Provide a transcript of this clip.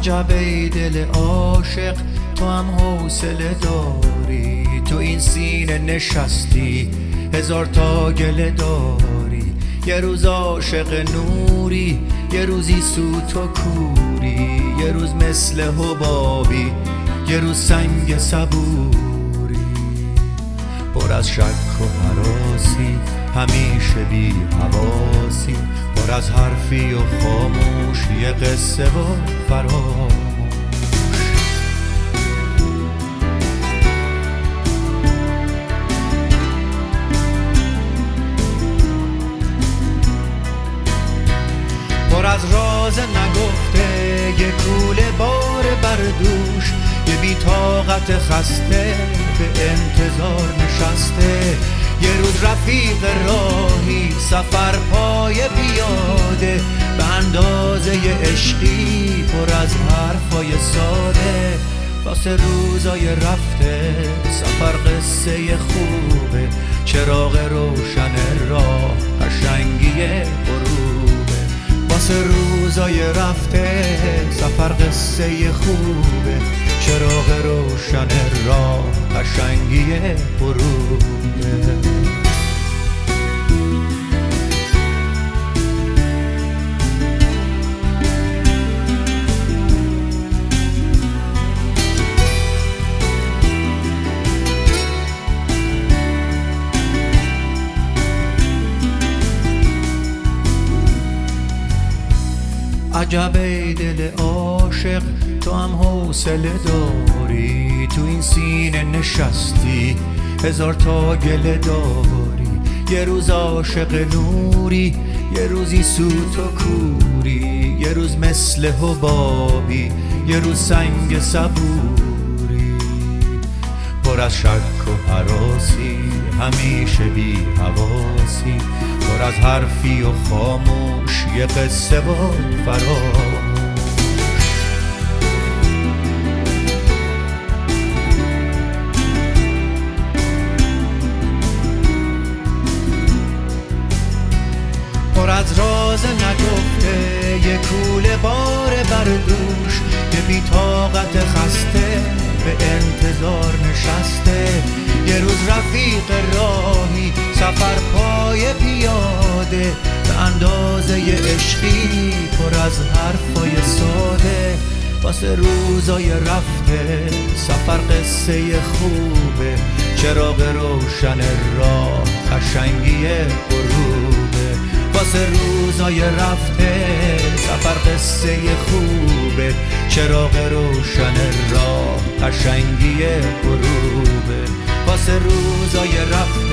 عجب ای دل عاشق تو هم حوصله داری، تو این سینه نشستی هزار تا گله داری. یه روز عاشق نوری، یه روزی سوت و کوری، یه روز مثل حبابی، یه روز سنگ صبوری. پر از شک و هراسی، همیشه بی حواسی، پر از حرفی و خاموشی، قصه و فراموش. پر از راز نگفته، یه کوله بار بر دوش، یه بی طاقت خسته به انتظار نشسته. یه روز رفیق راهی، سفر پای پیاده، به اندازه عشقی پر از حرفای ساده. واسه روزای رفته سفر قصه خوبه، چراغ روشن راه قشنگی غروبه. واسه روزای رفته سفر قصه خوبه، چراغ روشن راه قشنگی غروبه. عجب ای دل عاشق تو هم حوصله داری، تو این سینه نشستی هزار تا گله داری. یه روز عاشق نوری، یه روزی سوت و کوری، یه روز مثل حبابی، یه روز سنگ صبوری. پر از شک و هراسی، همیشه بی حواسی، پر از حرفی و خاموش، یه قصه و فراموش. پر از راز نگفته، یه کوله بار بر دوش، یه بی طاقت خسته به انتظار نشسته. یه روز رفیق راهی، سفر پای پیاده، به اندازه عشقی پر از حرفای ساده. واسه روزای رفته سفر قصه خوبه، چراغ روشن راه قشنگی غروبه. واسه روزای رفته سفر قصه خوبه، چراغ روشن راه قشنگی غروبه. واسه روزای رفته